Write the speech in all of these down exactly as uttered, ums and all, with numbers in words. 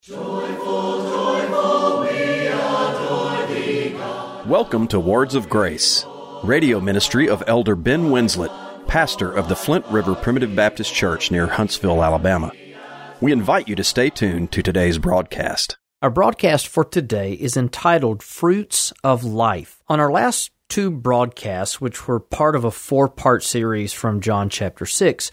Joyful, joyful, we adore thee, God. Welcome to Words of Grace, radio ministry of Elder Ben Winslet, pastor of the Flint River Primitive Baptist Church near Huntsville, Alabama. We invite you to stay tuned to today's broadcast. Our broadcast for today is entitled Fruits of Life. On our last two broadcasts, which were part of a four-part series from John chapter six,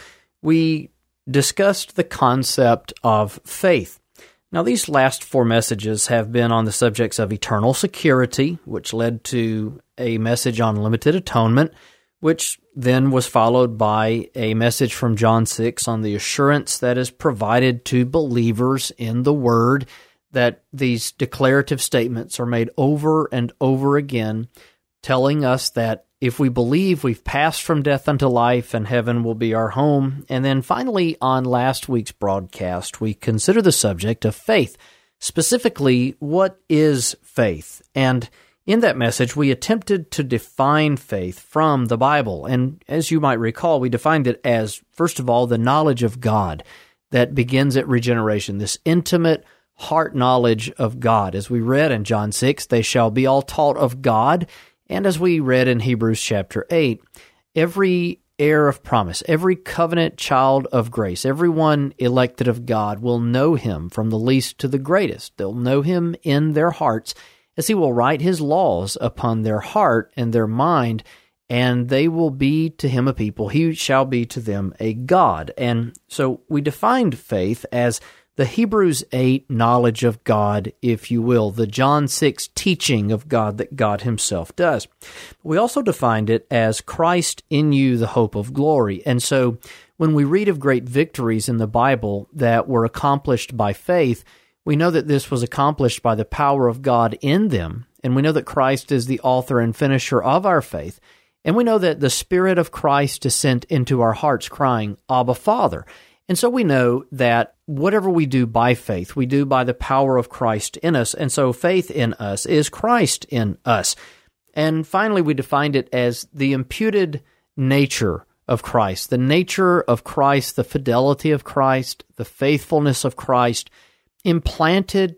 we discussed the concept of faith. Now, these last four messages have been on the subjects of eternal security, which led to a message on limited atonement, which then was followed by a message from John six on the assurance that is provided to believers in the Word, that these declarative statements are made over and over again, telling us that if we believe, we've passed from death unto life, and heaven will be our home. And then finally, on last week's broadcast, we consider the subject of faith. Specifically, what is faith? And in that message, we attempted to define faith from the Bible. And as you might recall, we defined it as, first of all, the knowledge of God that begins at regeneration, this intimate heart knowledge of God. As we read in John six, they shall be all taught of God. And as we read in Hebrews chapter eight, every heir of promise, every covenant child of grace, everyone elected of God will know Him from the least to the greatest. They'll know Him in their hearts as He will write His laws upon their heart and their mind, and they will be to Him a people. He shall be to them a God. And so we defined faith as the Hebrews eight knowledge of God, if you will, the John six teaching of God that God Himself does. We also defined it as Christ in you, the hope of glory. And so when we read of great victories in the Bible that were accomplished by faith, we know that this was accomplished by the power of God in them, and we know that Christ is the author and finisher of our faith, and we know that the Spirit of Christ is sent into our hearts crying, Abba, Father. And so we know that whatever we do by faith, we do by the power of Christ in us. And so faith in us is Christ in us. And finally, we defined it as the imputed nature of Christ, the nature of Christ, the fidelity of Christ, the faithfulness of Christ, implanted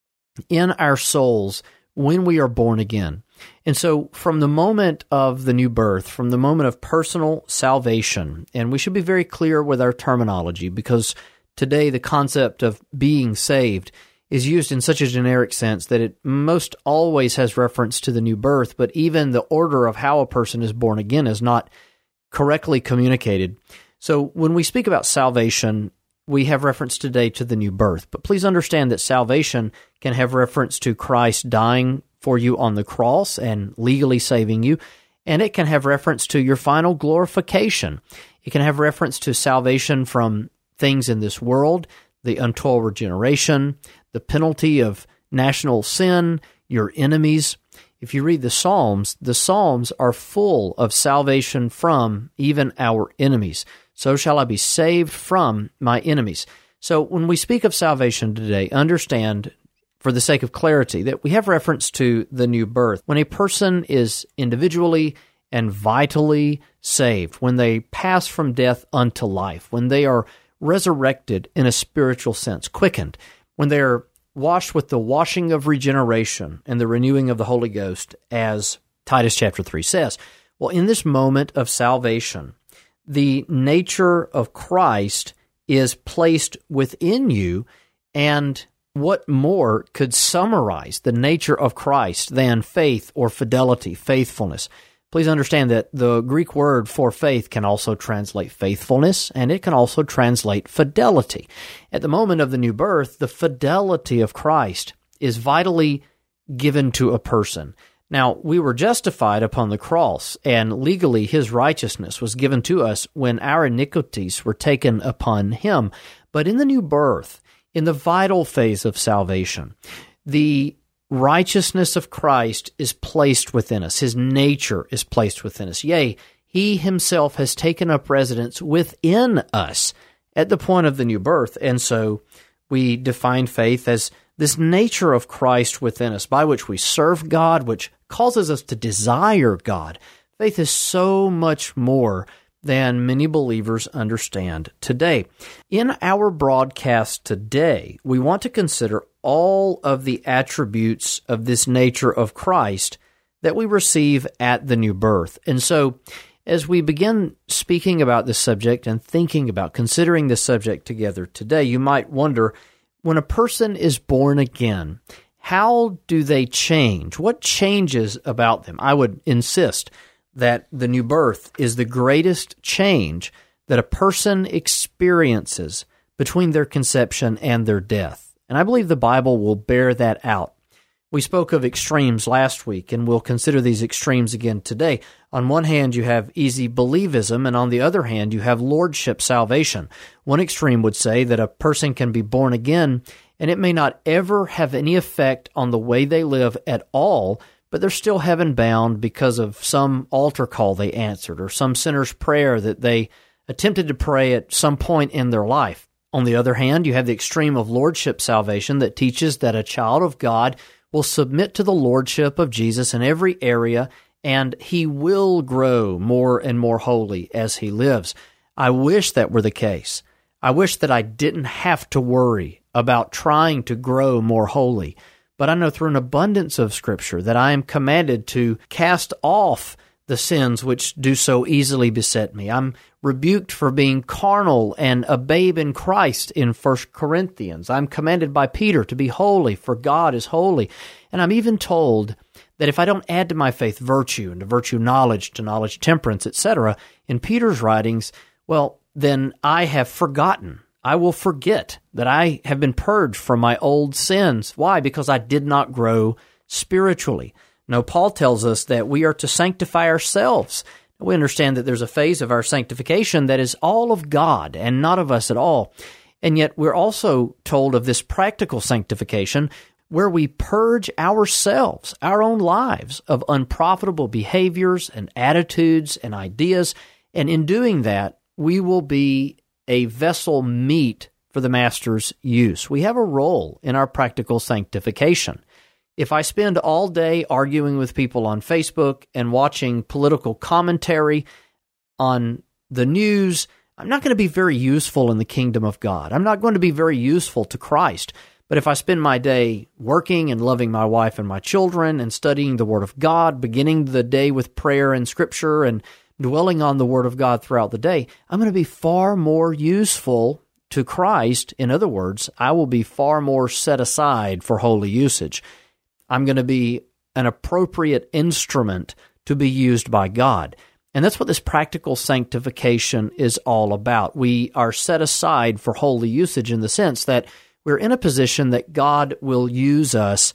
in our souls when we are born again. And so from the moment of the new birth, from the moment of personal salvation, and we should be very clear with our terminology, because today the concept of being saved is used in such a generic sense that it most always has reference to the new birth, but even the order of how a person is born again is not correctly communicated. So when we speak about salvation, we have reference today to the new birth, but please understand that salvation can have reference to Christ dying for you on the cross and legally saving you, and it can have reference to your final glorification. It can have reference to salvation from things in this world, the untoward regeneration, the penalty of national sin, your enemies. If you read the Psalms, the Psalms are full of salvation from even our enemies. So shall I be saved from my enemies. So when we speak of salvation today, understand, for the sake of clarity, that we have reference to the new birth. When a person is individually and vitally saved, when they pass from death unto life, when they are resurrected in a spiritual sense, quickened, when they are washed with the washing of regeneration and the renewing of the Holy Ghost, as Titus chapter three says. Well, in this moment of salvation, the nature of Christ is placed within you, and what more could summarize the nature of Christ than faith or fidelity, faithfulness? Please understand that the Greek word for faith can also translate faithfulness, and it can also translate fidelity. At the moment of the new birth, the fidelity of Christ is vitally given to a person. Now, we were justified upon the cross, and legally His righteousness was given to us when our iniquities were taken upon Him. But in the new birth, in the vital phase of salvation, the righteousness of Christ is placed within us. His nature is placed within us. Yea, He Himself has taken up residence within us at the point of the new birth. And so we define faith as this nature of Christ within us, by which we serve God, which causes us to desire God. Faith is so much more than many believers understand today. In our broadcast today, we want to consider all of the attributes of this nature of Christ that we receive at the new birth. And so, as we begin speaking about this subject and thinking about considering this subject together today, you might wonder, when a person is born again, how do they change? What changes about them? I would insist that the new birth is the greatest change that a person experiences between their conception and their death. And I believe the Bible will bear that out. We spoke of extremes last week, and we'll consider these extremes again today. On one hand, you have easy believism, and on the other hand, you have lordship salvation. One extreme would say that a person can be born again, and it may not ever have any effect on the way they live at all, but they're still heaven-bound because of some altar call they answered or some sinner's prayer that they attempted to pray at some point in their life. On the other hand, you have the extreme of lordship salvation that teaches that a child of God will submit to the lordship of Jesus in every area, and he will grow more and more holy as he lives. I wish that were the case. I wish that I didn't have to worry about trying to grow more holy. But I know through an abundance of Scripture that I am commanded to cast off the sins which do so easily beset me. I'm rebuked for being carnal and a babe in Christ in First Corinthians. I'm commanded by Peter to be holy, for God is holy. And I'm even told that if I don't add to my faith virtue, and to virtue knowledge, to knowledge temperance, et cetera, in Peter's writings, well, then I have forgotten. I will forget that I have been purged from my old sins. Why? Because I did not grow spiritually. No, Paul tells us that we are to sanctify ourselves. We understand that there's a phase of our sanctification that is all of God and not of us at all. And yet we're also told of this practical sanctification where we purge ourselves, our own lives, of unprofitable behaviors and attitudes and ideas. And in doing that, we will be a vessel meet for the Master's use. We have a role in our practical sanctification. If I spend all day arguing with people on Facebook and watching political commentary on the news, I'm not going to be very useful in the kingdom of God. I'm not going to be very useful to Christ. But if I spend my day working and loving my wife and my children and studying the Word of God, beginning the day with prayer and Scripture and dwelling on the Word of God throughout the day, I'm going to be far more useful to Christ. In other words, I will be far more set aside for holy usage. I'm going to be an appropriate instrument to be used by God. And that's what this practical sanctification is all about. We are set aside for holy usage in the sense that we're in a position that God will use us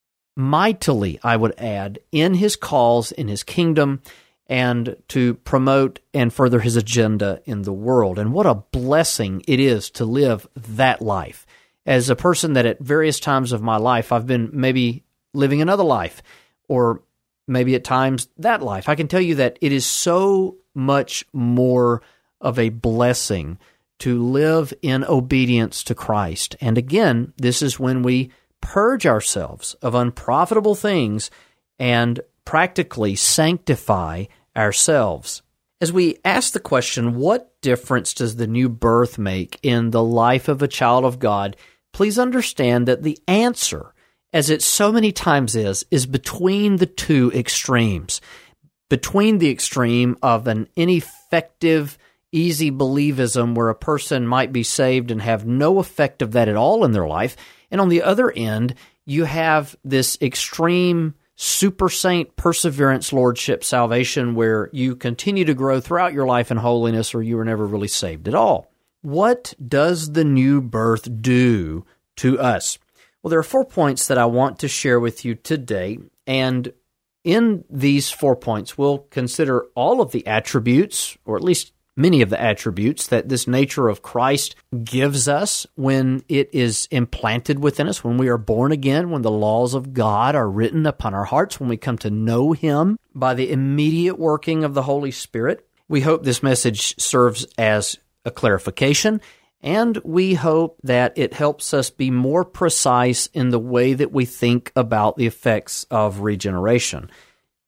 mightily, I would add, in His calls, in His kingdom, and to promote and further His agenda in the world. And what a blessing it is to live that life. As a person that at various times of my life, I've been maybe living another life, or maybe at times that life, I can tell you that it is so much more of a blessing to live in obedience to Christ. And again, this is when we purge ourselves of unprofitable things and practically sanctify ourselves. As we ask the question, what difference does the new birth make in the life of a child of God? Please understand that the answer, as it so many times is, is between the two extremes. Between the extreme of an ineffective, easy believism where a person might be saved and have no effect of that at all in their life, and on the other end, you have this extreme super saint perseverance, lordship, salvation, where you continue to grow throughout your life in holiness or you were never really saved at all. What does the new birth do to us? Well, there are four points that I want to share with you today, and in these four points, we'll consider all of the attributes, or at least many of the attributes that this nature of Christ gives us when it is implanted within us, when we are born again, when the laws of God are written upon our hearts, when we come to know Him by the immediate working of the Holy Spirit. We hope this message serves as a clarification, and we hope that it helps us be more precise in the way that we think about the effects of regeneration.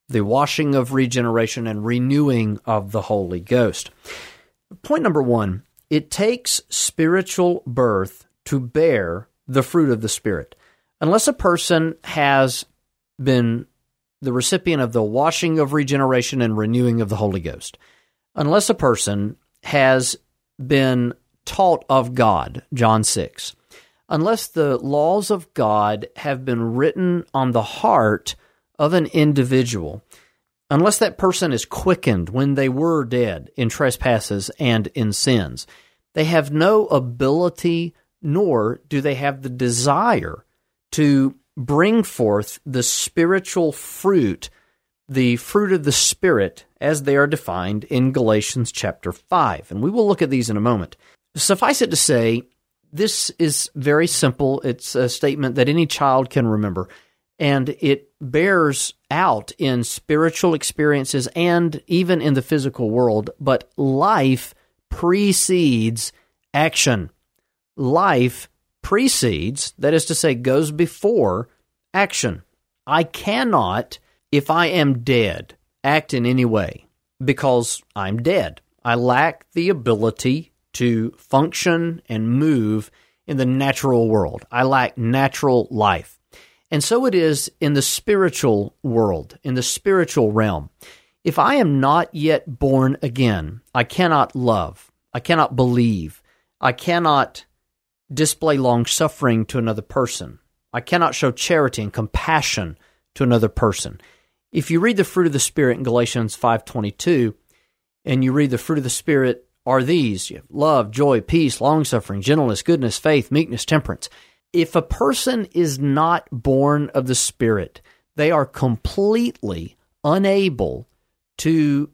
the washing of regeneration and renewing of the Holy Ghost. Point number one, it takes spiritual birth to bear the fruit of the Spirit. Unless a person has been the recipient of the washing of regeneration and renewing of the Holy Ghost, unless a person has been taught of God, John six, unless the laws of God have been written on the heart of an individual, unless that person is quickened when they were dead in trespasses and in sins, they have no ability, nor do they have the desire to bring forth the spiritual fruit, the fruit of the Spirit, as they are defined in Galatians chapter five. And we will look at these in a moment. Suffice it to say, this is very simple. It's a statement that any child can remember, and it bears out in spiritual experiences and even in the physical world. But life precedes action. Life precedes, that is to say, goes before action. I cannot, if I am dead, act in any way because I'm dead. I lack the ability to function and move in the natural world. I lack natural life. And so it is in the spiritual world, in the spiritual realm. If I am not yet born again, I cannot love, I cannot believe, I cannot display long-suffering to another person. I cannot show charity and compassion to another person. If you read the fruit of the Spirit in Galatians five twenty-two, and you read the fruit of the Spirit are these: you have love, joy, peace, long-suffering, gentleness, goodness, faith, meekness, temperance. If a person is not born of the Spirit, they are completely unable to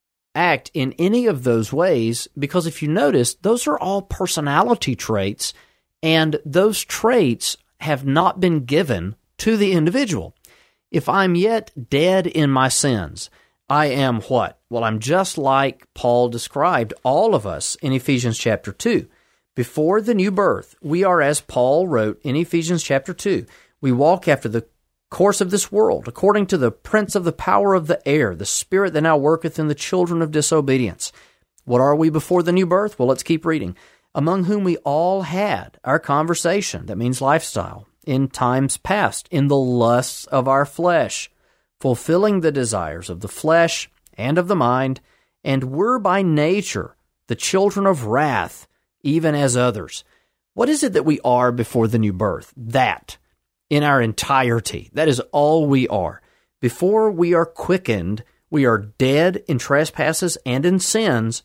act in any of those ways, because if you notice, those are all personality traits, and those traits have not been given to the individual. If I'm yet dead in my sins, I am what? Well, I'm just like Paul described all of us in Ephesians chapter two. Before the new birth, we are, as Paul wrote in Ephesians chapter two, we walk after the course of this world, according to the prince of the power of the air, the spirit that now worketh in the children of disobedience. What are we before the new birth? Well, let's keep reading. Among whom we all had our conversation, that means lifestyle, in times past, in the lusts of our flesh, fulfilling the desires of the flesh and of the mind, and were by nature the children of wrath, even as others. What is it that we are before the new birth? That, in our entirety, that is all we are. Before we are quickened, we are dead in trespasses and in sins.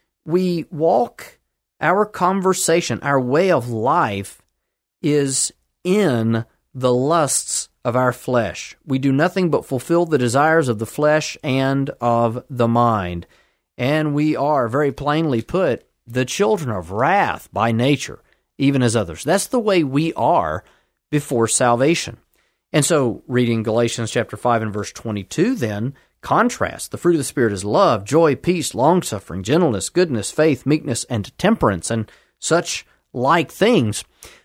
We walk, our conversation, our way of life is in the lusts of our flesh. We do nothing but fulfill the desires of the flesh and of the mind. And we are, very plainly put, the children of wrath by nature, even as others. That's the way we are before salvation. And so, reading Galatians chapter five and verse twenty-two then, contrast. The fruit of the Spirit is love, joy, peace, long-suffering, gentleness, goodness, faith, meekness, and temperance, and such like things.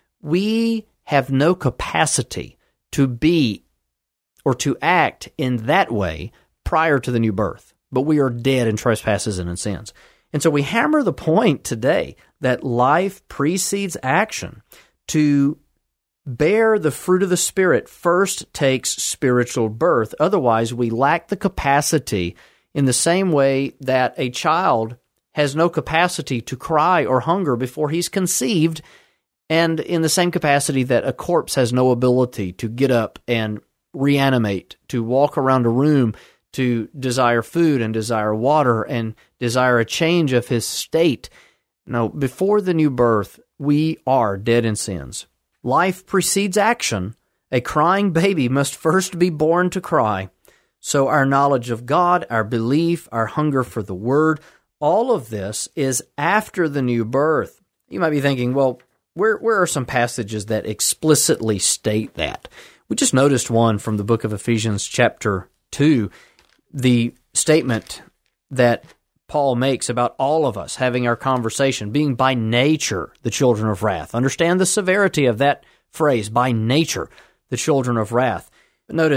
We have no capacity to be or to act in that way prior to the new birth, but we are dead in trespasses and in sins. And so we hammer the point today that life precedes action. To bear the fruit of the Spirit first takes spiritual birth. Otherwise, we lack the capacity in the same way that a child has no capacity to cry or hunger before he's conceived, and in the same capacity that a corpse has no ability to get up and reanimate, to walk around a room, to desire food and desire water and desire a change of his state. No, before the new birth, we are dead in sins. Life precedes action. A crying baby must first be born to cry. So our knowledge of God, our belief, our hunger for the Word, all of this is after the new birth. You might be thinking, well, where where are some passages that explicitly state that? We just noticed one from the book of Ephesians chapter two, the statement that Paul makes about all of us having our conversation, being by nature the children of wrath. Understand the severity of that phrase, by nature the children of wrath. But notice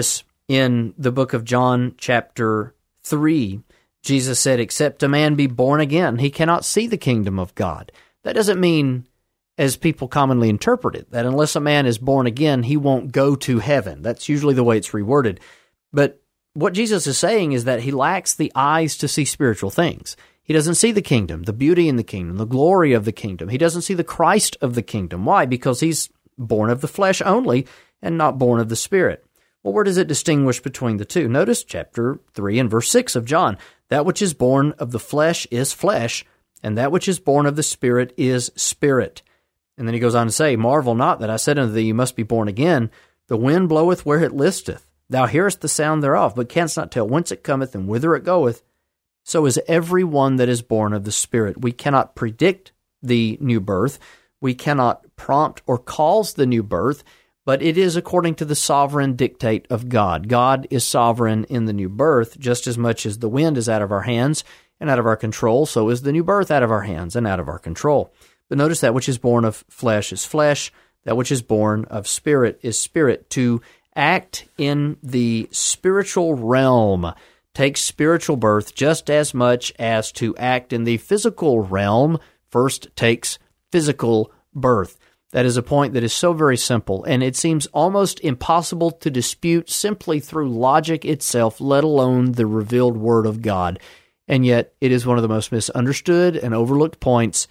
In the book of John, chapter three, Jesus said, except a man be born again, he cannot see the kingdom of God. That doesn't mean, as people commonly interpret it, that unless a man is born again, he won't go to heaven. That's usually the way it's reworded. But what Jesus is saying is that he lacks the eyes to see spiritual things. He doesn't see the kingdom, the beauty in the kingdom, the glory of the kingdom. He doesn't see the Christ of the kingdom. Why? Because he's born of the flesh only and not born of the Spirit. Well, where does it distinguish between the two? Notice chapter three and verse six of John. That which is born of the flesh is flesh, and that which is born of the Spirit is spirit. And then he goes on to say, marvel not that I said unto thee, you must be born again. The wind bloweth where it listeth. Thou hearest the sound thereof, but canst not tell whence it cometh and whither it goeth. So is every one that is born of the Spirit. We cannot predict the new birth. We cannot prompt or cause the new birth, but it is according to the sovereign dictate of God. God is sovereign in the new birth, just as much as the wind is out of our hands and out of our control, so is the new birth out of our hands and out of our control. But notice that which is born of flesh is flesh, that which is born of spirit is spirit. To act in the spiritual realm takes spiritual birth just as much as to act in the physical realm first takes physical birth. That is a point that is so very simple, and it seems almost impossible to dispute simply through logic itself, let alone the revealed Word of God. And yet, it is one of the most misunderstood and overlooked points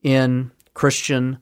in Christian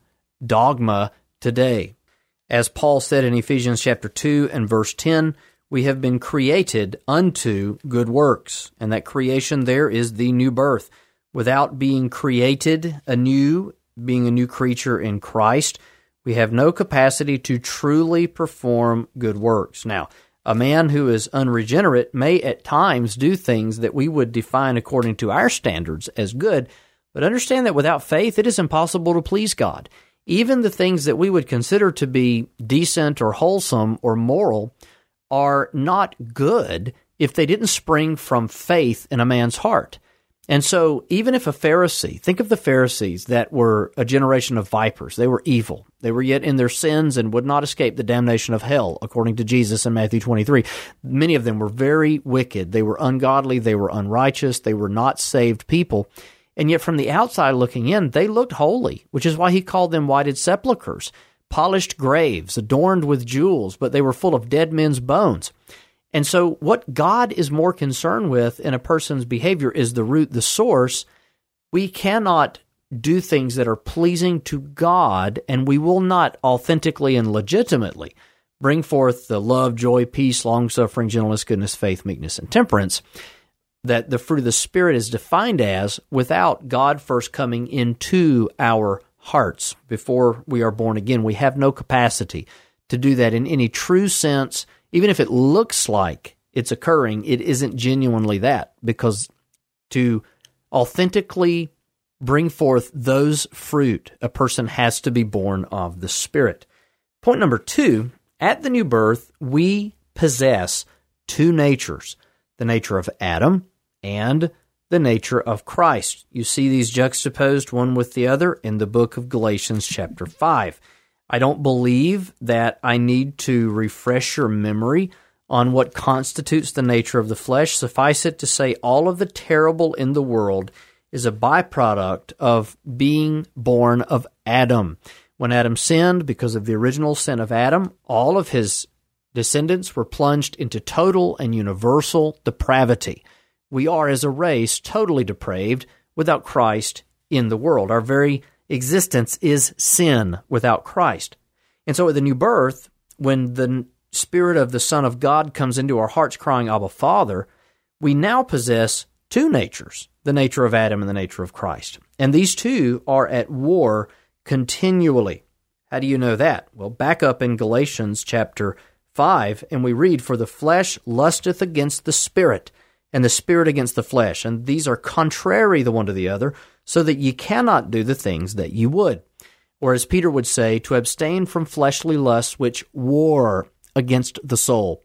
dogma today. As Paul said in Ephesians chapter two and verse ten, we have been created unto good works, and that creation there is the new birth. Without being created anew, being a new creature in Christ, we have no capacity to truly perform good works. Now, a man who is unregenerate may at times do things that we would define according to our standards as good, but understand that without faith, it is impossible to please God. Even the things that we would consider to be decent or wholesome or moral are not good if they didn't spring from faith in a man's heart. And so even if a Pharisee, think of the Pharisees that were a generation of vipers. They were evil. They were yet in their sins and would not escape the damnation of hell, according to Jesus in Matthew twenty-three. Many of them were very wicked. They were ungodly. They were unrighteous. They were not saved people. And yet from the outside looking in, they looked holy, which is why he called them whited sepulchres, polished graves, adorned with jewels, but they were full of dead men's bones. And so what God is more concerned with in a person's behavior is the root, the source. We cannot do things that are pleasing to God, and we will not authentically and legitimately bring forth the love, joy, peace, long-suffering, gentleness, goodness, faith, meekness, and temperance that the fruit of the Spirit is defined as without God first coming into our hearts before we are born again. We have no capacity to do that in any true sense. Even if it looks like it's occurring, it isn't genuinely that, because to authentically bring forth those fruit, a person has to be born of the Spirit. Point number two, at the new birth, we possess two natures, the nature of Adam and the nature of Christ. You see these juxtaposed one with the other in the book of Galatians chapter five. I don't believe that I need to refresh your memory on what constitutes the nature of the flesh. Suffice it to say, all of the terrible in the world is a byproduct of being born of Adam. When Adam sinned, because of the original sin of Adam, all of his descendants were plunged into total and universal depravity. We are, as a race, totally depraved without Christ in the world. Our very existence is sin without Christ. And so at the new birth, when the Spirit of the Son of God comes into our hearts crying, Abba, Father, we now possess two natures, the nature of Adam and the nature of Christ. And these two are at war continually. How do you know that? Well, back up in Galatians chapter five, and we read, For the flesh lusteth against the Spirit, and the Spirit against the flesh, and these are contrary the one to the other, so that ye cannot do the things that ye would. Or as Peter would say, to abstain from fleshly lusts which war against the soul.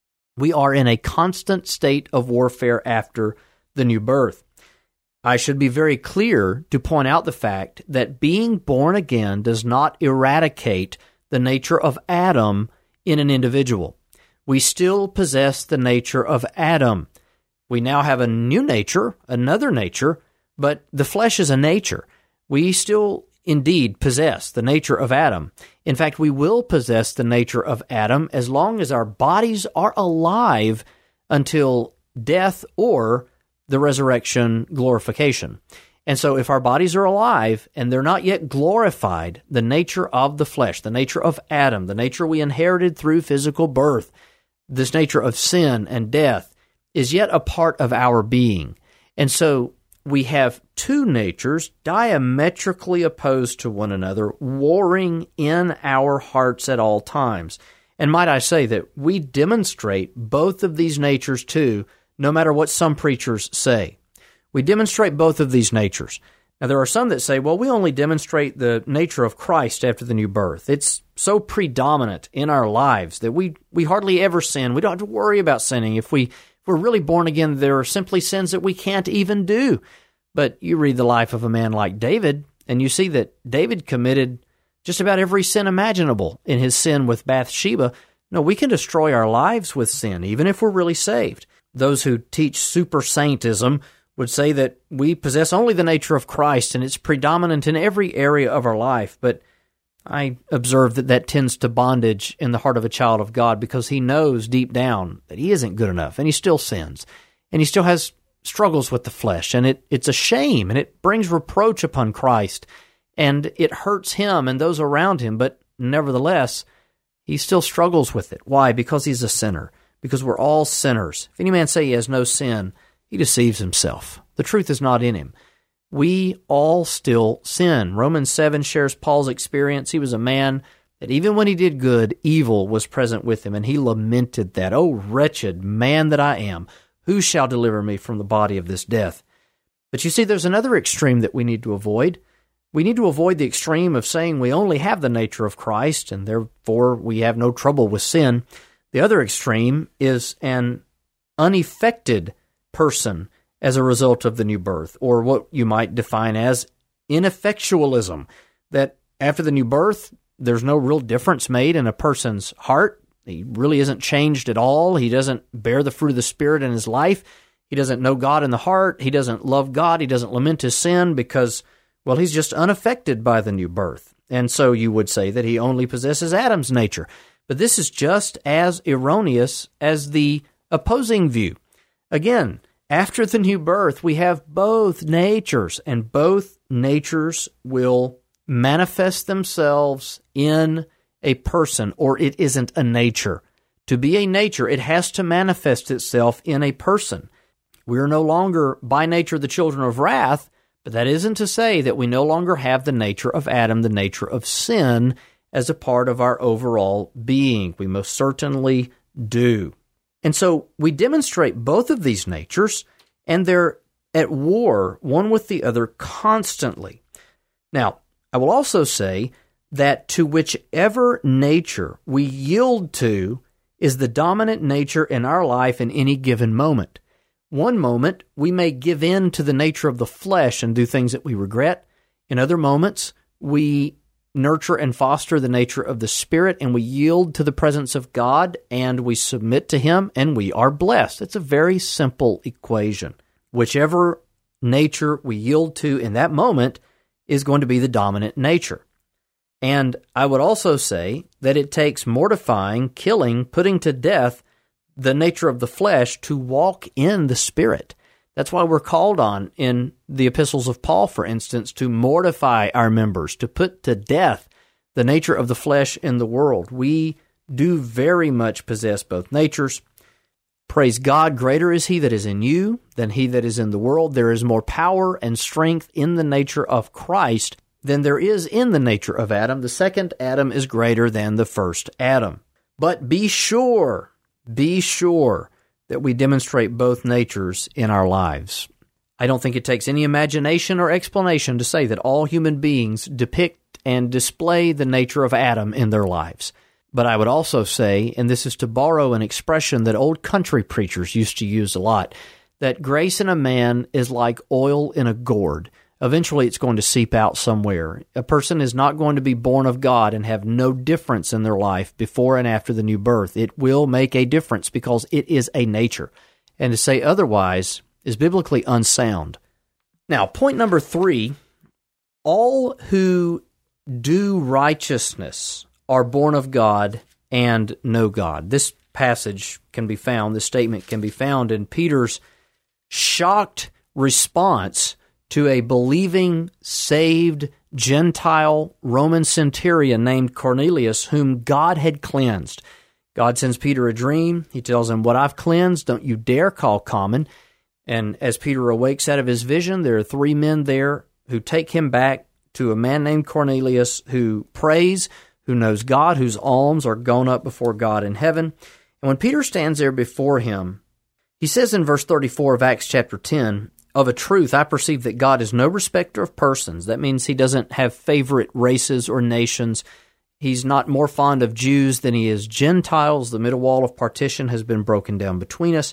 We are in a constant state of warfare after the new birth. I should be very clear to point out the fact that being born again does not eradicate the nature of Adam in an individual. we still possess the nature of Adam. We now have a new nature, another nature, but the flesh is a nature. We still indeed possess the nature of Adam. In fact, we will possess the nature of Adam as long as our bodies are alive until death or the resurrection glorification. And so if our bodies are alive and they're not yet glorified, the nature of the flesh, the nature of Adam, the nature we inherited through physical birth, this nature of sin and death is yet a part of our being. And so we have two natures diametrically opposed to one another, warring in our hearts at all times. And might I say that we demonstrate both of these natures too, no matter what some preachers say. We demonstrate both of these natures. Now, there are some that say, well, we only demonstrate the nature of Christ after the new birth. It's so predominant in our lives that we, we hardly ever sin. We don't have to worry about sinning. If, we, if we're really born again, there are simply sins that we can't even do. But you read the life of a man like David, and you see that David committed just about every sin imaginable in his sin with Bathsheba. No, we can destroy our lives with sin, even if we're really saved. Those who teach super saintism would say that we possess only the nature of Christ and it's predominant in every area of our life. But I observe that that tends to bondage in the heart of a child of God because he knows deep down that he isn't good enough and he still sins and he still has struggles with the flesh. And it, it's a shame and it brings reproach upon Christ and it hurts him and those around him. But nevertheless, he still struggles with it. Why? Because he's a sinner. Because we're all sinners. If any man say he has no sin, he deceives himself. The truth is not in him. We all still sin. Romans seven shares Paul's experience. He was a man that even when he did good, evil was present with him, and he lamented that, "O wretched man that I am, who shall deliver me from the body of this death?" But you see, there's another extreme that we need to avoid. We need to avoid the extreme of saying we only have the nature of Christ, and therefore we have no trouble with sin. The other extreme is an unaffected person as a result of the new birth, or what you might define as ineffectualism, that after the new birth, there's no real difference made in a person's heart. He really isn't changed at all. He doesn't bear the fruit of the Spirit in his life. He doesn't know God in the heart. He doesn't love God. He doesn't lament his sin because, well, he's just unaffected by the new birth. And so you would say that he only possesses Adam's nature. But this is just as erroneous as the opposing view. Again, after the new birth, we have both natures, and both natures will manifest themselves in a person, or it isn't a nature. To be a nature, it has to manifest itself in a person. We are no longer by nature the children of wrath, but that isn't to say that we no longer have the nature of Adam, the nature of sin, as a part of our overall being. We most certainly do. And so we demonstrate both of these natures, and they're at war one with the other constantly. Now, I will also say that to whichever nature we yield to is the dominant nature in our life in any given moment. One moment, we may give in to the nature of the flesh and do things that we regret. In other moments, we nurture and foster the nature of the Spirit, and we yield to the presence of God, and we submit to Him, and we are blessed. It's a very simple equation. Whichever nature we yield to in that moment is going to be the dominant nature. And I would also say that it takes mortifying, killing, putting to death the nature of the flesh to walk in the Spirit. That's why we're called on in the epistles of Paul, for instance, to mortify our members, to put to death the nature of the flesh in the world. We do very much possess both natures. Praise God, greater is He that is in you than he that is in the world. There is more power and strength in the nature of Christ than there is in the nature of Adam. The second Adam is greater than the first Adam. But be sure, be sure that we demonstrate both natures in our lives. I don't think it takes any imagination or explanation to say that all human beings depict and display the nature of Adam in their lives. But I would also say, and this is to borrow an expression that old country preachers used to use a lot, that grace in a man is like oil in a gourd. eventually it's going to seep out somewhere. A person is not going to be born of God and have no difference in their life before and after the new birth. It will make a difference because it is a nature. And to say otherwise is biblically unsound. Now, point number three, all who do righteousness are born of God and know God. This passage can be found, this statement can be found in Peter's shocked response to a believing, saved, Gentile Roman centurion named Cornelius, whom God had cleansed. God sends Peter a dream. He tells him, what I've cleansed, don't you dare call common. And as Peter awakes out of his vision, there are three men there who take him back to a man named Cornelius who prays, who knows God, whose alms are gone up before God in heaven. And when Peter stands there before him, he says in verse thirty-four of Acts chapter ten, of a truth, I perceive that God is no respecter of persons. That means he doesn't have favorite races or nations. He's not more fond of Jews than he is Gentiles. The middle wall of partition has been broken down between us.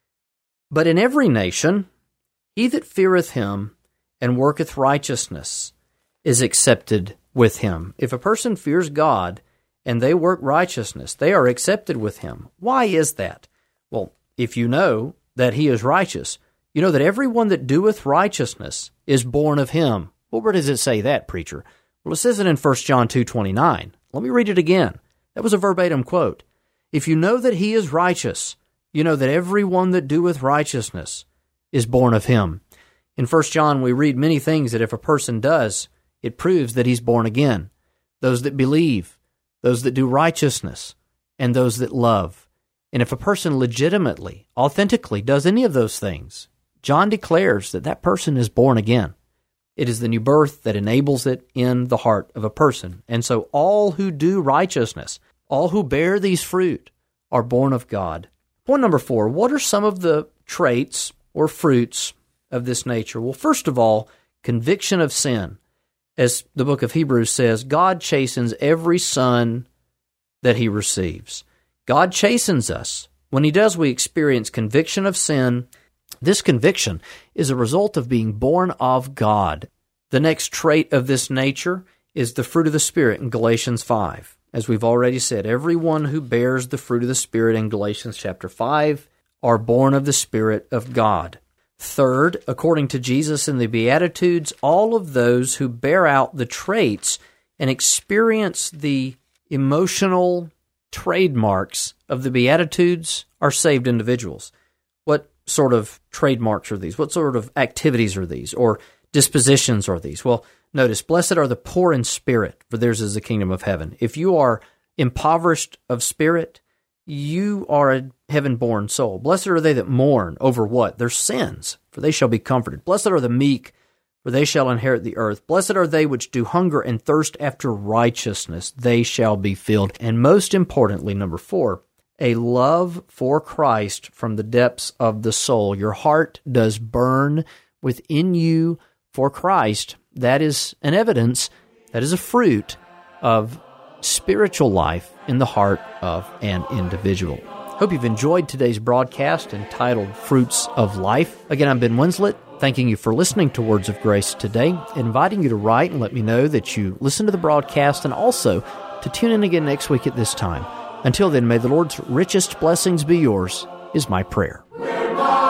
But in every nation, he that feareth him and worketh righteousness is accepted with him. If a person fears God and they work righteousness, they are accepted with him. Why is that? Well, if you know that he is righteous, you know that everyone that doeth righteousness is born of him. Well, where does it say that, preacher? Well, it says it in First John two twenty-nine. Let me read it again. That was a verbatim quote. If you know that he is righteous, you know that everyone that doeth righteousness is born of him. In First John, we read many things that if a person does, it proves that he's born again. Those that believe, those that do righteousness, and those that love. And if a person legitimately, authentically does any of those things, John declares that that person is born again. It is the new birth that enables it in the heart of a person. And so all who do righteousness, all who bear these fruit, are born of God. Point number four, what are some of the traits or fruits of this nature? Well, first of all, conviction of sin. As the book of Hebrews says, God chastens every son that he receives. God chastens us. When he does, we experience conviction of sin. This conviction is a result of being born of God. The next trait of this nature is the fruit of the Spirit in Galatians five. As we've already said, everyone who bears the fruit of the Spirit in Galatians chapter five are born of the Spirit of God. Third, according to Jesus in the Beatitudes, all of those who bear out the traits and experience the emotional trademarks of the Beatitudes are saved individuals. What sort of trademarks are these? What sort of activities are these? Or dispositions are these? Well, notice, blessed are the poor in spirit, for theirs is the kingdom of heaven. If you are impoverished of spirit, you are a heaven-born soul. Blessed are they that mourn over what? Their sins, for they shall be comforted. Blessed are the meek, for they shall inherit the earth. Blessed are they which do hunger and thirst after righteousness, they shall be filled. And most importantly, number four, a love for Christ from the depths of the soul. Your heart does burn within you for Christ. That is an evidence, that is a fruit of spiritual life in the heart of an individual. Hope you've enjoyed today's broadcast entitled Fruits of Life. Again, I'm Ben Winslet, thanking you for listening to Words of Grace today, inviting you to write and let me know that you listen to the broadcast and also to tune in again next week at this time. Until then, may the Lord's richest blessings be yours, is my prayer. We're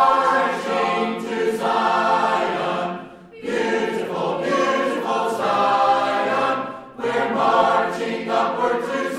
marching to Zion, beautiful, beautiful Zion. We're marching upward to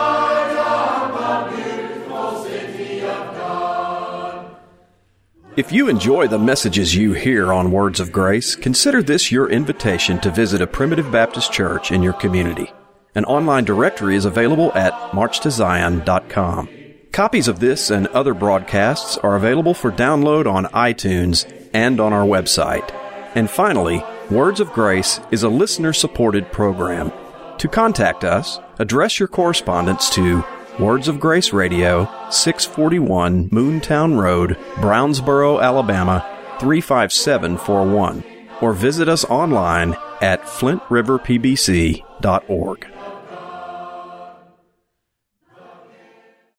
Zion, the beautiful city of God. If you enjoy the messages you hear on Words of Grace, consider this your invitation to visit a Primitive Baptist church in your community. An online directory is available at march to zion dot com. Copies of this and other broadcasts are available for download on iTunes and on our website. And finally, Words of Grace is a listener-supported program. To contact us, address your correspondence to Words of Grace Radio, six forty-one Moontown Road, Brownsboro, Alabama, three five seven four one, or visit us online at flint river p b c dot org.